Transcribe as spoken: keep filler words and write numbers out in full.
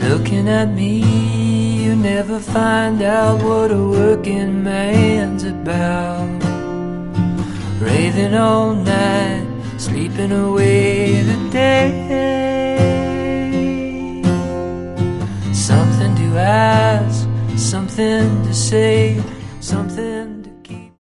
Looking at me, you never find out what a working man's about. Raving all night, sleeping away the day. Something to ask, something to say, something